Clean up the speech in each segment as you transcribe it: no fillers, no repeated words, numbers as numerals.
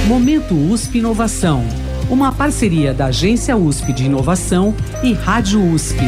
Momento USP Inovação, uma parceria da Agência USP de Inovação e Rádio USP.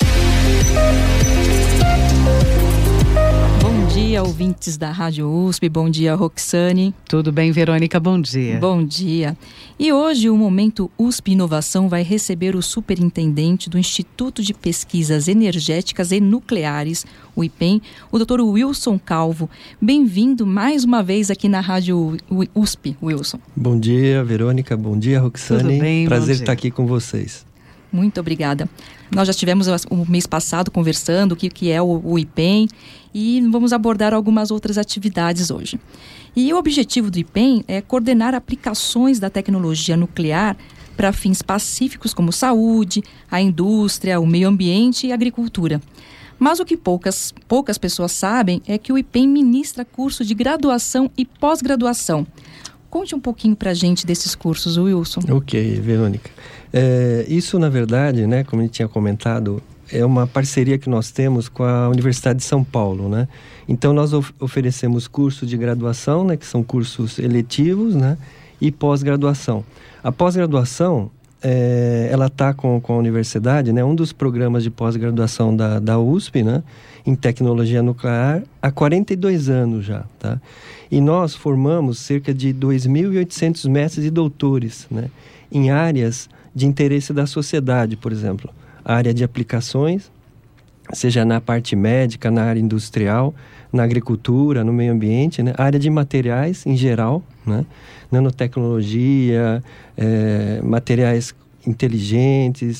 Bom dia, ouvintes da Rádio USP. Bom dia, Roxane. Tudo bem, Verônica? Bom dia. Bom dia. E hoje o Momento USP Inovação vai receber o superintendente do Instituto de Pesquisas Energéticas e Nucleares, o IPEN, o Dr. Wilson Calvo. Bem-vindo mais uma vez aqui na Rádio USP, Wilson. Bom dia, Verônica. Bom dia, Roxane. Tudo bem? Prazer estar aqui com vocês. Muito obrigada. Nós já tivemos o mês passado conversando o que é o IPEN e vamos abordar algumas outras atividades hoje. E o objetivo do IPEN é coordenar aplicações da tecnologia nuclear para fins pacíficos como saúde, a indústria, o meio ambiente e a agricultura. Mas o que poucas pessoas sabem é que o IPEN ministra curso de graduação e pós-graduação. Conte um pouquinho para a gente desses cursos, Wilson. Ok, Verônica. Isso, na verdade, né, como a gente tinha comentado, é uma parceria que nós temos com a Universidade de São Paulo, né? Então, nós oferecemos cursos de graduação, né, que são cursos eletivos, né, e pós-graduação. A pós-graduação, ela está com a universidade, né, um dos programas de pós-graduação da USP, né, em tecnologia nuclear, há 42 anos já, tá? E nós formamos cerca de 2.800 mestres e doutores, né, em áreas de interesse da sociedade, por exemplo, a área de aplicações, seja na parte médica, na área industrial, na agricultura, no meio ambiente, né, a área de materiais em geral, né, nanotecnologia, materiais inteligentes,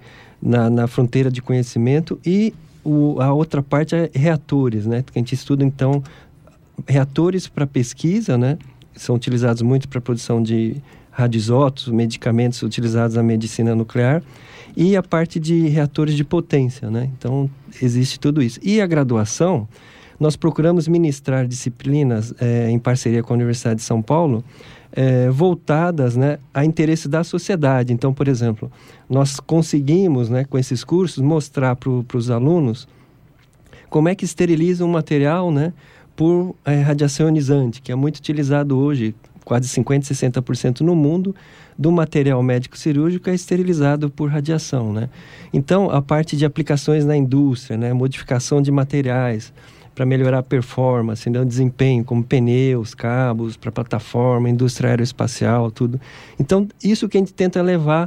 na fronteira de conhecimento, e a outra parte é reatores, né, que a gente estuda, então, reatores para pesquisa, né, são utilizados muito para a produção de radioisótopos, medicamentos utilizados na medicina nuclear, e a parte de reatores de potência, né? Então, existe tudo isso. E a graduação, nós procuramos ministrar disciplinas em parceria com a Universidade de São Paulo, voltadas, né, a interesse da sociedade. Então, por exemplo, nós conseguimos, né, com esses cursos, mostrar para os alunos como é que esteriliza um material, né, por radiação ionizante, que é muito utilizado hoje, quase 50%, 60% no mundo, do material médico cirúrgico é esterilizado por radiação, né? Então, a parte de aplicações na indústria, né, modificação de materiais para melhorar a performance, né, o desempenho, como pneus, cabos para plataforma, indústria aeroespacial, tudo. Então, isso que a gente tenta levar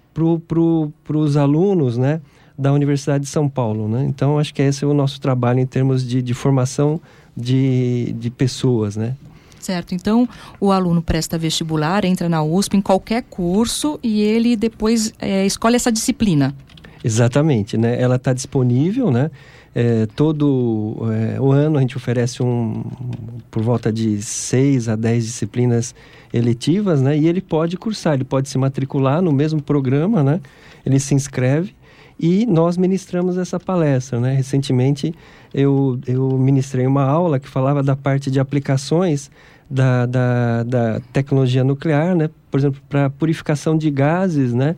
para os alunos, né, da Universidade de São Paulo, né? Então, acho que esse é o nosso trabalho em termos de formação de pessoas, né? Certo, então o aluno presta vestibular, entra na USP em qualquer curso e ele depois escolhe essa disciplina. Exatamente, né? Ela está disponível, né? Todo o ano a gente oferece por volta de 6 a 10 disciplinas eletivas, né? E ele pode cursar, ele pode se matricular no mesmo programa, né? Ele se inscreve e nós ministramos essa palestra, né? Recentemente eu ministrei uma aula que falava da parte de aplicações da tecnologia nuclear, né? Por exemplo, para purificação de gases, né?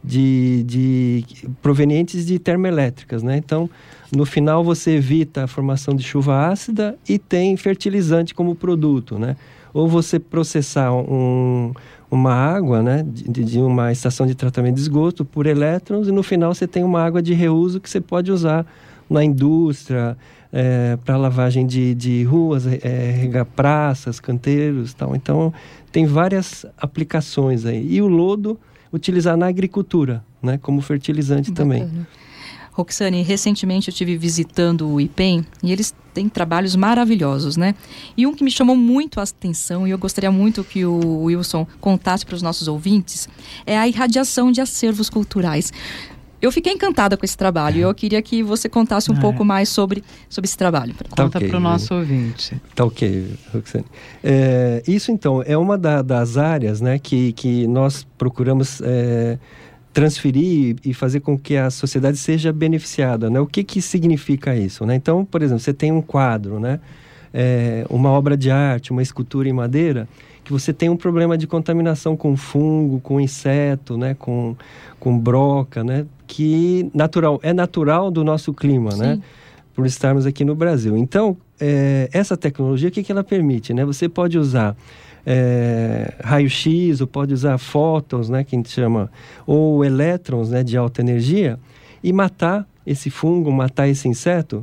de provenientes de termoelétricas, né? Então, no final você evita a formação de chuva ácida e tem fertilizante como produto, né? Ou você processar uma água, né, de uma estação de tratamento de esgoto por elétrons e no final você tem uma água de reuso que você pode usar na indústria, para lavagem de ruas, regar praças, canteiros e tal. Então, tem várias aplicações aí. E o lodo, utilizar na agricultura, né, como fertilizante. Bacana. Também. Roxane, recentemente eu estive visitando o IPEN e eles têm trabalhos maravilhosos, né? E um que me chamou muito a atenção e eu gostaria muito que o Wilson contasse para os nossos ouvintes é a irradiação de acervos culturais. Eu fiquei encantada com esse trabalho e eu queria que você contasse um pouco mais sobre esse trabalho. Conta para o nosso ouvinte. Tá ok, Roxane. Isso, então, é uma das áreas, né, que nós procuramos transferir e fazer com que a sociedade seja beneficiada, né? O que significa isso, né? Então, por exemplo, você tem um quadro, né? Uma obra de arte, uma escultura em madeira, que você tem um problema de contaminação com fungo, com inseto, né? Com broca, né? Que é natural do nosso clima, Sim. né? Por estarmos aqui no Brasil. Então, essa tecnologia, o que ela permite, né? Você pode usar raio-x, ou pode usar fótons, né, que a gente chama, ou elétrons, né, de alta energia, e matar esse fungo, matar esse inseto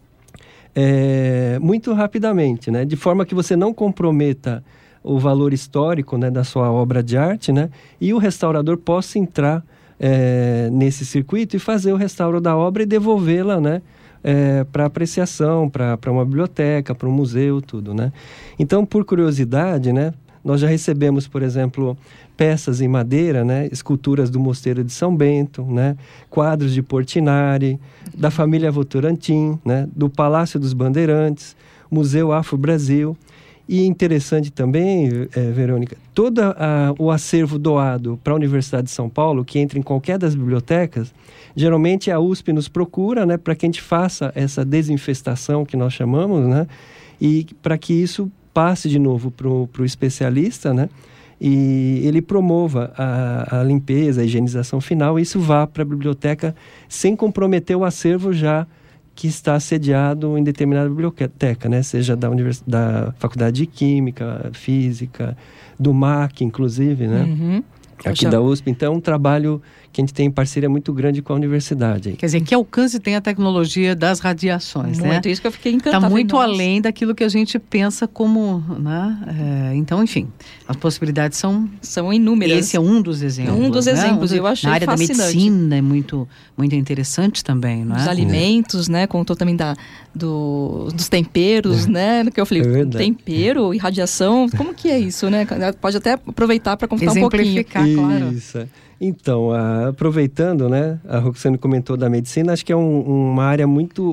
muito rapidamente, né, de forma que você não comprometa o valor histórico, né, da sua obra de arte, né, e o restaurador possa entrar nesse circuito e fazer o restauro da obra e devolvê-la, né, para apreciação, para uma biblioteca, para um museu, tudo, né? Então, por curiosidade, né, nós já recebemos, por exemplo, peças em madeira, né, esculturas do Mosteiro de São Bento, né, quadros de Portinari, da família Votorantim, né, do Palácio dos Bandeirantes, Museu Afro-Brasil. E interessante também, Verônica, todo o acervo doado para a Universidade de São Paulo, que entra em qualquer das bibliotecas, geralmente a USP nos procura, né, para que a gente faça essa desinfestação que nós chamamos, né, e para que isso passe de novo para o especialista, né, e ele promova a limpeza, a higienização final, e isso vá para a biblioteca sem comprometer o acervo já que está sediado em determinada biblioteca, né? Seja da Faculdade de Química, Física, do MAC, inclusive, né? Uhum. Aqui da USP. Então, é um trabalho que a gente tem em parceria muito grande com a universidade. Quer dizer, que alcance tem a tecnologia das radiações, né? Muito, isso que eu fiquei encantada. Está muito além daquilo que a gente pensa como, né? Então, enfim, as possibilidades são inúmeras. Esse é um dos exemplos. Um dos exemplos, eu achei na área fascinante. da medicina é muito, muito interessante também, não é? Os alimentos, né? Contou também dos temperos, né? Que eu falei, tempero e radiação, como que é isso, né? Pode até aproveitar para contar um pouquinho. Exemplificar, claro. Isso. Então, aproveitando, né, a Roxane comentou da medicina, acho que é uma área muito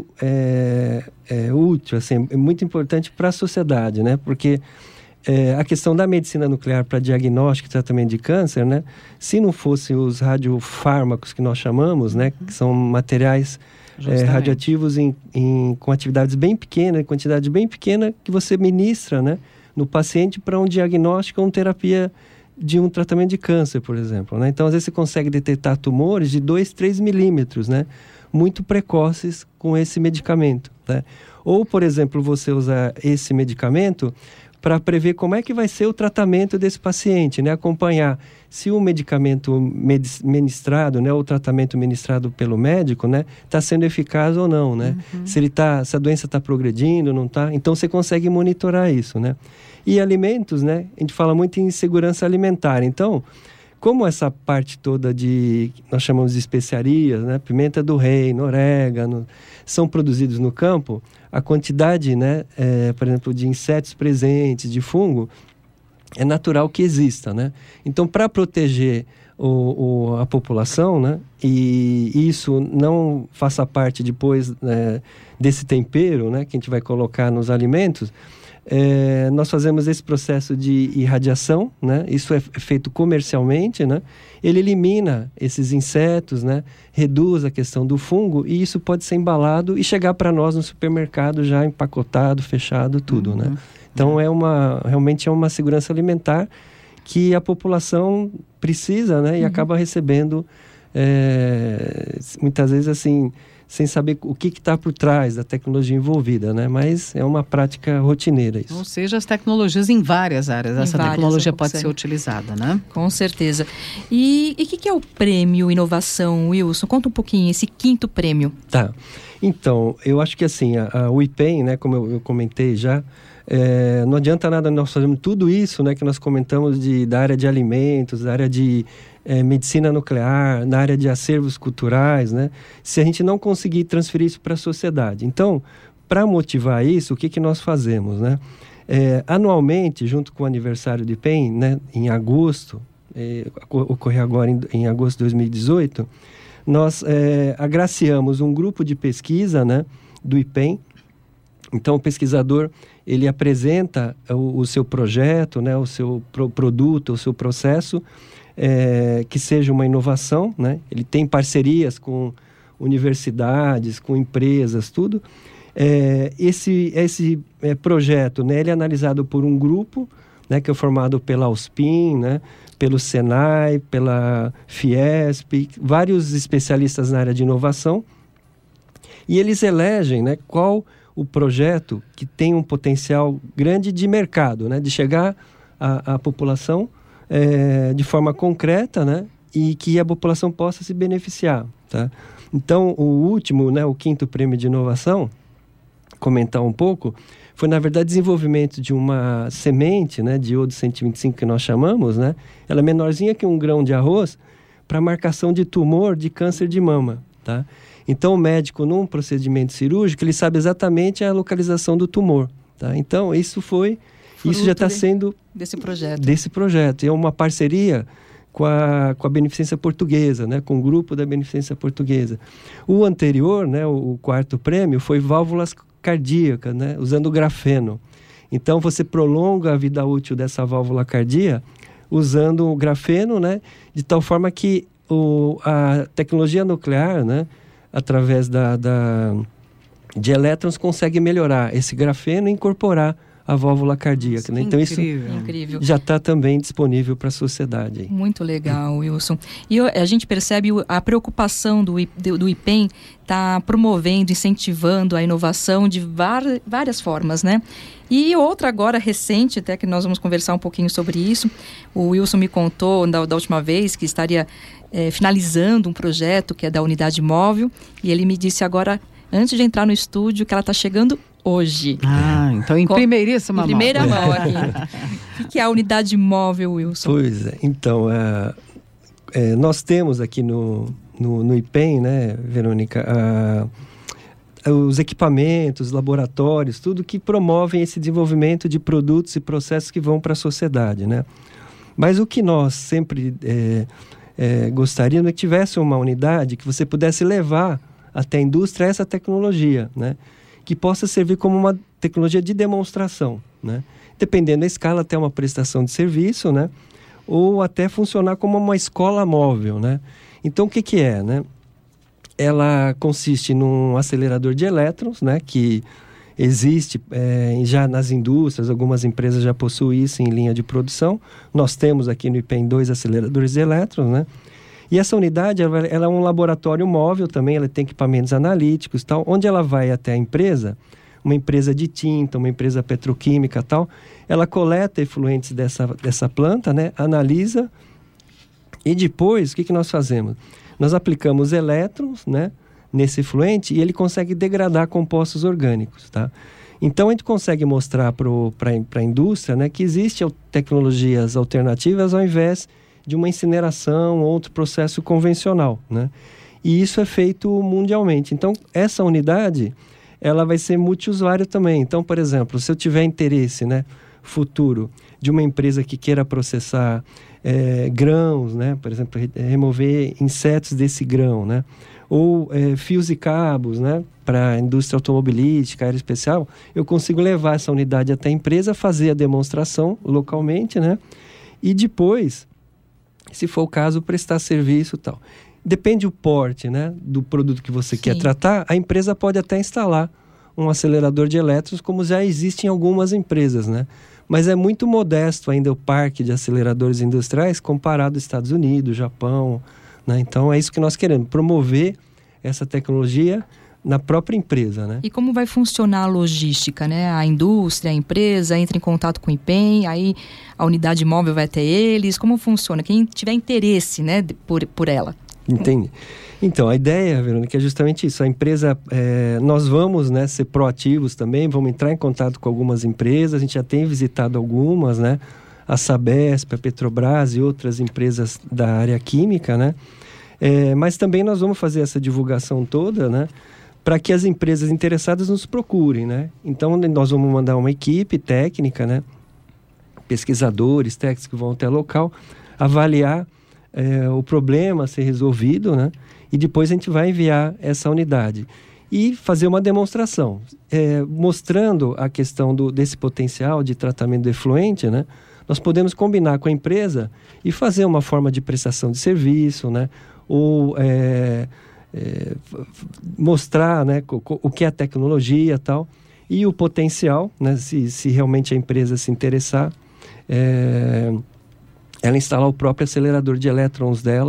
útil, assim, muito importante para a sociedade, né, porque a questão da medicina nuclear para diagnóstico e tratamento de câncer, né, se não fossem os radiofármacos que nós chamamos, né, que são materiais radioativos com atividades bem pequenas, quantidade bem pequena, que você ministra, né, no paciente para um diagnóstico ou uma terapia de um tratamento de câncer, por exemplo, né? Então, às vezes você consegue detectar tumores de 2, 3 milímetros, né? Muito precoces com esse medicamento, né? Ou, por exemplo, você usar esse medicamento para prever como é que vai ser o tratamento desse paciente, né? Acompanhar se o medicamento ministrado, né? O tratamento ministrado pelo médico, né? Está sendo eficaz ou não, né? Uhum. Se a doença está progredindo, não está. Então, você consegue monitorar isso, né? E alimentos, né? A gente fala muito em segurança alimentar. Então, como essa parte toda nós chamamos de especiarias, né? Pimenta do reino, orégano, são produzidos no campo, a quantidade, né? Por exemplo, de insetos presentes, de fungo, é natural que exista, né? Então, para proteger a população, né? E isso não faça parte depois desse tempero, né? Que a gente vai colocar nos alimentos, nós fazemos esse processo de irradiação, né? Isso é feito comercialmente, né? Ele elimina esses insetos, né? Reduz a questão do fungo e isso pode ser embalado e chegar para nós no supermercado já empacotado, fechado, tudo, né? Então realmente é uma segurança alimentar que a população precisa, né? E acaba recebendo muitas vezes assim, sem saber o que está por trás da tecnologia envolvida, né? Mas é uma prática rotineira isso. Ou seja, as tecnologias em várias áreas, essa tecnologia pode ser utilizada, né? Com certeza. E o que é o prêmio Inovação, Wilson? Conta um pouquinho, esse 5º prêmio. Tá. Então, eu acho que assim, o IPEM, né, como eu comentei já, não adianta nada nós fazermos tudo isso, né, que nós comentamos da área de alimentos, da área de medicina nuclear, na área de acervos culturais, né, se a gente não conseguir transferir isso para a sociedade. Então, para motivar isso, o que nós fazemos, né? Anualmente, junto com o aniversário do IPEM, né, em agosto, ocorreu agora em agosto de 2018, nós agraciamos um grupo de pesquisa, né, do IPEM. Então, o pesquisador, ele apresenta o seu projeto, né, o seu produto, o seu processo, que seja uma inovação, né? Ele tem parcerias com universidades, com empresas, tudo. Esse projeto, né, ele é analisado por um grupo, né, que é formado pela USPIN, né, pelo Senai, pela Fiesp, vários especialistas na área de inovação, e eles elegem, né, qual o projeto que tem um potencial grande de mercado, né, de chegar a população de forma concreta, né? E que a população possa se beneficiar, tá? Então, o último, né, o 5º prêmio de inovação, comentar um pouco, foi, na verdade, desenvolvimento de uma semente, né, de iodo 125, que nós chamamos, né? Ela é menorzinha que um grão de arroz, para marcação de tumor de câncer de mama, tá? Então, o médico, num procedimento cirúrgico, ele sabe exatamente a localização do tumor, tá? Então, isso já está sendo... Desse projeto. E é uma parceria com a Beneficência Portuguesa, né? Com o grupo da Beneficência Portuguesa. O anterior, né? O 4º prêmio, foi válvulas cardíacas, né? Usando grafeno. Então, você prolonga a vida útil dessa válvula cardíaca usando o grafeno, né? De tal forma que a tecnologia nuclear, né? Através de elétrons, consegue melhorar esse grafeno e incorporar a válvula cardíaca, né? Então isso já está também disponível para a sociedade. Muito legal, Wilson. E a gente percebe a preocupação do IPEM está promovendo, incentivando a inovação de várias formas, né? E outra agora recente, até que nós vamos conversar um pouquinho sobre isso, o Wilson me contou da última vez que estaria finalizando um projeto que é da unidade móvel, e ele me disse agora, antes de entrar no estúdio, que ela está chegando hoje. Então em primeiríssima mão. Em primeira mão aqui. O que é a unidade móvel, Wilson? Pois é, então, nós temos aqui no IPEM, né, Verônica, os equipamentos, laboratórios, tudo que promovem esse desenvolvimento de produtos e processos que vão para a sociedade, né? Mas o que nós sempre gostaríamos é que tivesse uma unidade que você pudesse levar até a indústria essa tecnologia, né? Que possa servir como uma tecnologia de demonstração, né? Dependendo da escala, até uma prestação de serviço, né? Ou até funcionar como uma escola móvel, né? Então, o que é, né? Ela consiste num acelerador de elétrons, né? Que existe já nas indústrias, algumas empresas já possuem isso em linha de produção. Nós temos aqui no IPEM 2 aceleradores de elétrons, né? E essa unidade, ela é um laboratório móvel também, ela tem equipamentos analíticos e tal, onde ela vai até a empresa, uma empresa de tinta, uma empresa petroquímica e tal, ela coleta efluentes dessa planta, né? Analisa, e depois, o que nós fazemos? Nós aplicamos elétrons, né? Nesse efluente, e ele consegue degradar compostos orgânicos, tá? Então, a gente consegue mostrar para a indústria, né, que existem tecnologias alternativas ao invés de uma incineração ou outro processo convencional, né? E isso é feito mundialmente. Então, essa unidade, ela vai ser multiusuário também. Então, por exemplo, se eu tiver interesse, né, futuro, de uma empresa que queira processar grãos, né, por exemplo, remover insetos desse grão, né, ou fios e cabos, né, para a indústria automobilística, aeroespacial, eu consigo levar essa unidade até a empresa, fazer a demonstração localmente, né, e depois, se for o caso, prestar serviço e tal. Depende do porte, né, do produto que você quer tratar, a empresa pode até instalar um acelerador de elétrons, como já existe em algumas empresas, né? Mas é muito modesto ainda o parque de aceleradores industriais comparado aos Estados Unidos, Japão, né? Então é isso que nós queremos, promover essa tecnologia na própria empresa, né? E como vai funcionar a logística, né? A indústria, a empresa entra em contato com o IPEM, aí a unidade móvel vai até eles, como funciona? Quem tiver interesse, né, por ela. Entendi. Então, a ideia, Verônica, é justamente isso. A empresa, nós vamos, né, ser proativos também, vamos entrar em contato com algumas empresas, a gente já tem visitado algumas, né? A Sabesp, a Petrobras e outras empresas da área química, né? Mas também nós vamos fazer essa divulgação toda, né? Para que as empresas interessadas nos procurem, né? Então, nós vamos mandar uma equipe técnica, né? Pesquisadores, técnicos que vão até o local, avaliar o problema a ser resolvido, né? E depois a gente vai enviar essa unidade e fazer uma demonstração, mostrando a questão desse potencial de tratamento do efluente, né? Nós podemos combinar com a empresa e fazer uma forma de prestação de serviço, né? Ou mostrar, né, o que é a tecnologia e tal, e o potencial, né? Se realmente a empresa se interessar, ela instalar o próprio acelerador de elétrons dela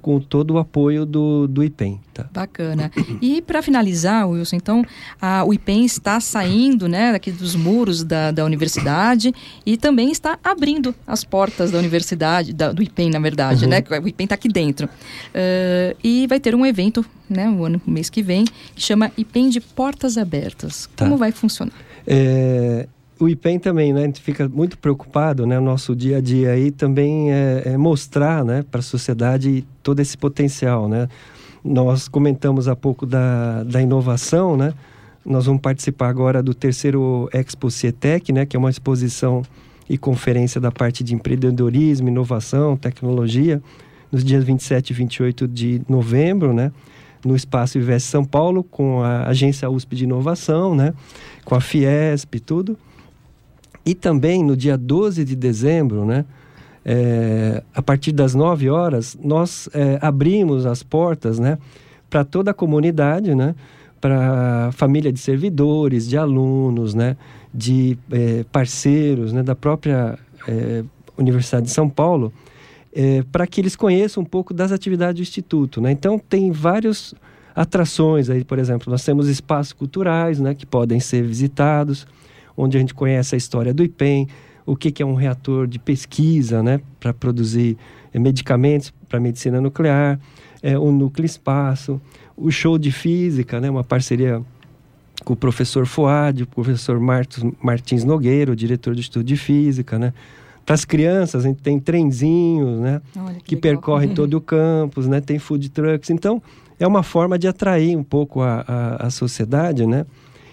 com todo o apoio do IPEM. Tá? Bacana. E para finalizar, Wilson, então, o IPEM está saindo, né, daqui dos muros da universidade e também está abrindo as portas da universidade, do IPEM, na verdade, né? O IPEM está aqui dentro. E vai ter um evento, né, o mês que vem, que chama IPEM de Portas Abertas. Como vai funcionar? O IPEM também, né, a gente fica muito preocupado, né, o nosso dia a dia aí também é mostrar, né, para a sociedade todo esse potencial, né. Nós comentamos há pouco da inovação, né, nós vamos participar agora do 3º Expo Cietec, né, que é uma exposição e conferência da parte de empreendedorismo, inovação, tecnologia, nos dias 27 e 28 de novembro, né, no Espaço Ivesse São Paulo, com a Agência USP de Inovação, né, com a Fiesp e tudo. E também no dia 12 de dezembro, né, a partir das 9 horas, nós abrimos as portas, né, para toda a comunidade, né, para a família de servidores, de alunos, né, de parceiros, né, da própria Universidade de São Paulo, para que eles conheçam um pouco das atividades do Instituto, né? Então tem várias atrações aí, por exemplo, nós temos espaços culturais, né, que podem ser visitados, onde a gente conhece a história do IPEM, o que é um reator de pesquisa, né, para produzir medicamentos para medicina nuclear, o Núcleo Espaço, o show de física, né, uma parceria com o professor Fuad, o professor Martins Nogueira, o diretor do Instituto de Física, né. Para as crianças, a gente tem trenzinhos, né, que percorrem todo o campus, né, tem food trucks. Então, é uma forma de atrair um pouco a sociedade, né,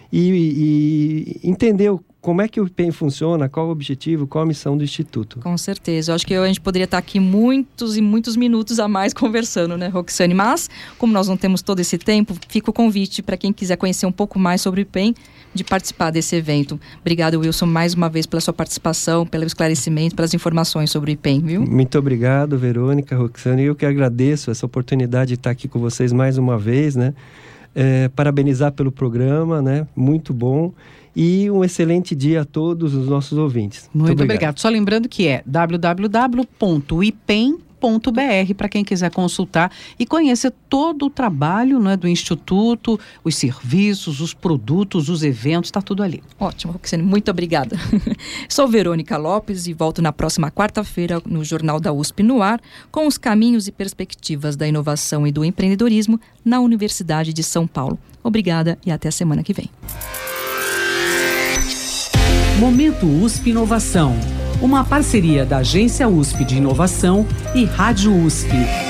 e entender como é que o IPEM funciona, qual o objetivo, qual a missão do Instituto. Com certeza. Eu acho que a gente poderia estar aqui muitos e muitos minutos a mais conversando, né, Roxane? Mas, como nós não temos todo esse tempo, fica o convite para quem quiser conhecer um pouco mais sobre o IPEM, de participar desse evento. Obrigado, Wilson, mais uma vez pela sua participação, pelo esclarecimento, pelas informações sobre o IPEM, viu? Muito obrigado, Verônica, Roxane. Eu que agradeço essa oportunidade de estar aqui com vocês mais uma vez, né? Parabenizar pelo programa, né? Muito bom. E um excelente dia a todos os nossos ouvintes. Muito obrigado. Só lembrando que é www.ipem.br para quem quiser consultar e conhecer todo o trabalho, né, do Instituto, os serviços, os produtos, os eventos, está tudo ali. Ótimo, Roxane, muito obrigada. Sou Verônica Lopes e volto na próxima quarta-feira no Jornal da USP no ar com os caminhos e perspectivas da inovação e do empreendedorismo na Universidade de São Paulo. Obrigada e até a semana que vem. Momento USP Inovação, uma parceria da Agência USP de Inovação e Rádio USP.